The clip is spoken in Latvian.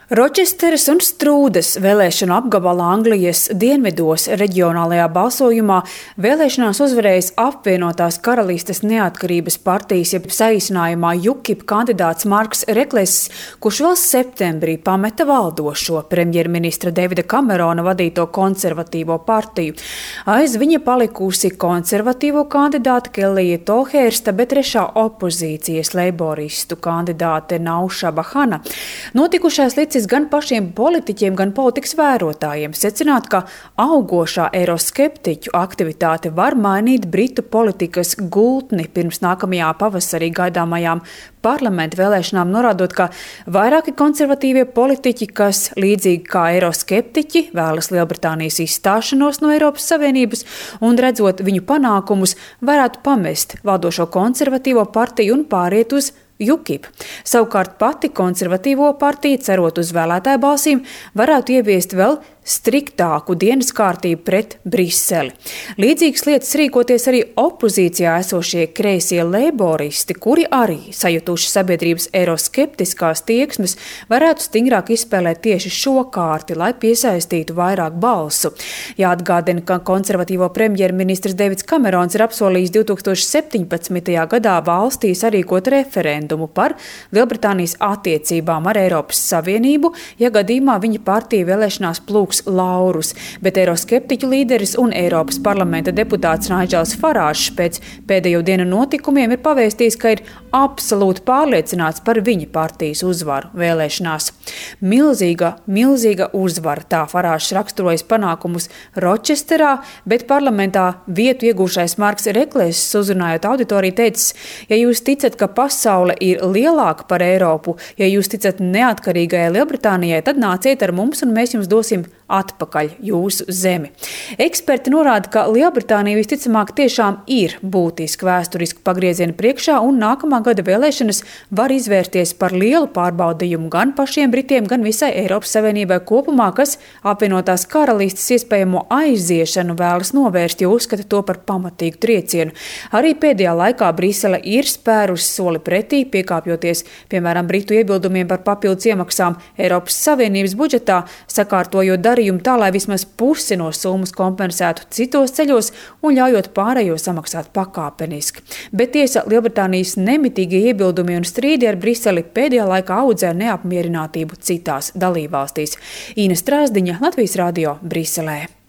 Ročesteras un Strūdas vēlēšanu apgabala Anglijas dienvidos reģionālajā balsojumā vēlēšanās uzvarējis apvienotās karalistes neatkarības partijas, jeb saīsinājumā UKIP kandidāts Marks Rekless, kurš vēl septembrī pameta valdošo premjerministra Davida Kamerona vadīto konservatīvo partiju. Aiz viņa palikusi konservatīvo kandidāta Kellija Tolhērsta, bet trešā opozīcijas leiboristu kandidāte Naušaba Hana. Notikušais licis gan pašiem politiķiem, gan politikas vērotājiem secināt, ka augošā eiroskeptiķu aktivitāte var mainīt Britu politikas gultni pirms nākamajā pavasarī gaidāmajām parlamenta vēlēšanām, norādot, ka vairāki konservatīvie politiķi, kas līdzīgi kā eiroskeptiķi vēlas Lielbritānijas izstāšanos no Eiropas Savienības un redzot viņu panākumus, varētu pamest valdošo konservatīvo partiju un pāriet uz UKIP. Savukārt pati konservatīvo partija, cerot uz vēlētāju balsīm, varētu ieviest vēl striktāku dienas kārtību pret Briseli. Līdzīgas lietas rīkoties arī opozīcijā esošie kreisie leiboristi, kuri arī sajutuši sabiedrības eiroskeptiskās tieksmes, varētu stingrāk izspēlēt tieši šo kārti, lai piesaistītu vairāk balsu. Jāatgādina, ka konservatīvo premjerministrs Davids Kamerons ir apsolījis 2017. gadā valstī sarīkot referendumu par Lielbritānijas attiecībām ar Eiropas Savienību, ja gadījumā viņa partija vēlēšanās plūks laurus, bet eiroskeptiķu līderis un Eiropas parlamenta deputāts Naidžels Farāžs pēc pēdējo dienu notikumiem ir pavēstījis, ka ir absolūti pārliecināts par viņa partijas uzvaru vēlēšanās. Milzīga uzvara, tā Farāžs raksturojas panākumus Ročesterā, bet parlamentā vietu iegūšais Marks Rekless, uzrunājot auditoriju, teicis, ja jūs ticat, ka pasaule ir lielāka par Eiropu, ja jūs ticat neatkarīgajai Lielbritānijai, tad nāciet ar mums un mēs jums dosim atpakaļ jūsu zemi. Eksperti norāda, ka Lielbritānija visticamāk tiešām ir būtiski vēsturiski pagrieziena priekšā un nākamā gada vēlēšanas var izvērsties par lielu pārbaudījumu gan pašiem Britiem, gan visai Eiropas Savienībai kopumā, kas apvienotās karalistes iespējamo aiziešanu vēlas novērst, jo uzskata to par pamatīgu triecienu. Arī pēdējā laikā Brisele ir spērusi soli pretī, piekāpjoties, piemēram, Britu iebildumiem par papildus iemaksām Eiropas Savienības budžetā, sakārtojot darījumu tā, lai vismaz pusi no summas kompensētu citos ceļos un ļaujot pārējo samaksāt pakāpeniski. Bet tiesa, Lielbritānijas nemitīgie iebildumi un strīdi ar Briseli pēdējā laikā audzē neapmierinātību citās dalībvalstīs. Īna Strāzdiņa, Latvijas radio, Briselē.